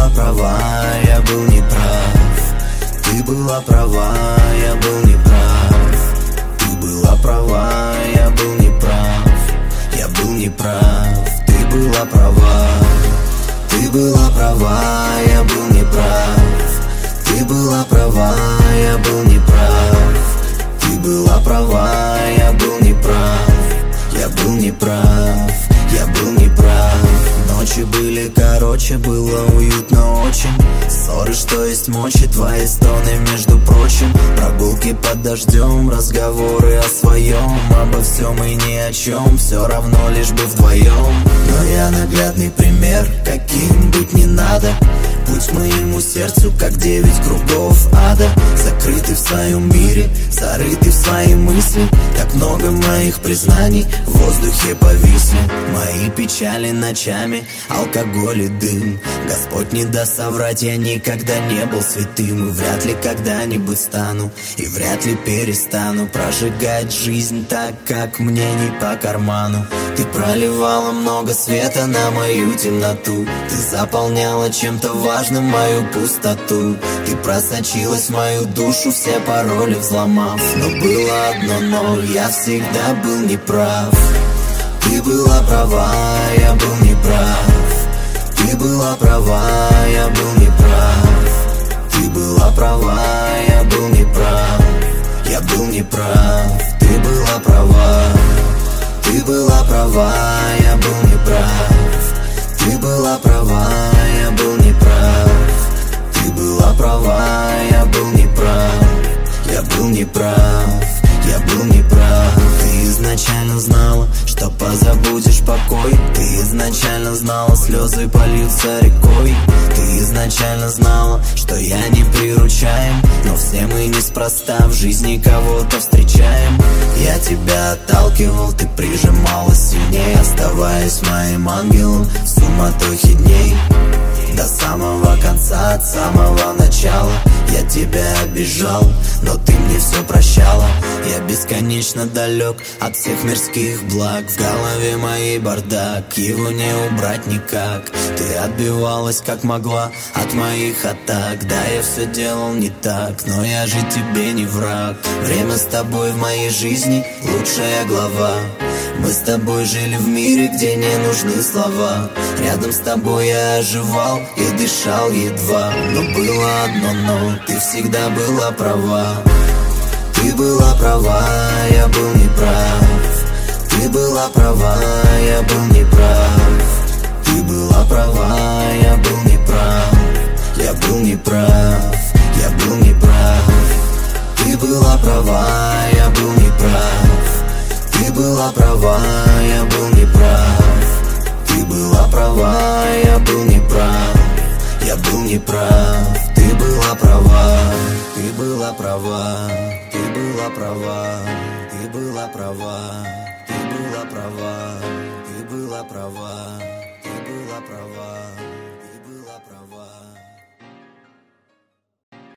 была права, я был неправ. Ты была права, я был неправ. Ты была права, я был неправ. Я был неправ. Ты была права. Ты была права, я был неправ. Ты была права, я был неправ. Ты была права, я был неправ. Я был неправ. Я был неправ. Ночи были короче, было уютно очень. Ссоры, что есть мочи, твои стоны, между прочим. Прогулки под дождем, разговоры о своем, обо всем и ни о чем, все равно лишь бы вдвоем. Но я наглядный пример, каким быть не надо. Путь моему сердцу, как 9 кругов ада. Закрыты в своем мире, зарыты в свои мысли. Так много моих признаний в воздухе повисли. Мои печали ночами, алкоголь и дым. Господь не даст соврать, я никогда не был святым. И вряд ли когда-нибудь стану, и вряд ли перестану прожигать жизнь так, как мне не по карману. Ты проливала много света на мою темноту. Ты заполняла чем-то важным мою пустоту. Ты просочилась в мою душу, все пароли взломав. Но было одно но, я всегда был неправ. Ты была права, я был неправ. Ты была права, я был неправ. Ты была права, я был неправ. Я был неправ. Ты была права. Ты была права, я был неправ. Ты была права, я был неправ. Ты была права, я был неправ. Я был неправ. Я был неправ. Ты изначально знала, что позабудешь покой. Ты изначально знала, слезы польются рекой. Ты изначально знала, что я не приручаем. Но все мы неспроста в жизни кого-то встречаем. Я тебя отталкивал, ты прижималась сильнее, оставаясь моим ангелом в суматохе дней. До самого конца, от самого начала я тебя обижал, но ты мне все прощала. Я бесконечно далек от всех мирских благ. В голове моей бардак, его не убрать никак. Ты отбивалась как могла от моих атак. Да, я все делал не так, но я же тебе не враг. Время с тобой в моей жизни лучшая глава. Мы с тобой жили в мире, где не нужны слова. Рядом с тобой я оживал и дышал едва. Но было одно но, ты всегда была права. Ты была права, я был неправ. Ты была права, я был неправ. Ты была права, я был неправ. Я был неправ. Я был неправ. Ты была права, я был неправ. Ты была права, я был неправ. Ты была права, я был неправ. Я был неправ. Ты была права. Ты была права. Ты была права. Ты была права. Ты была права.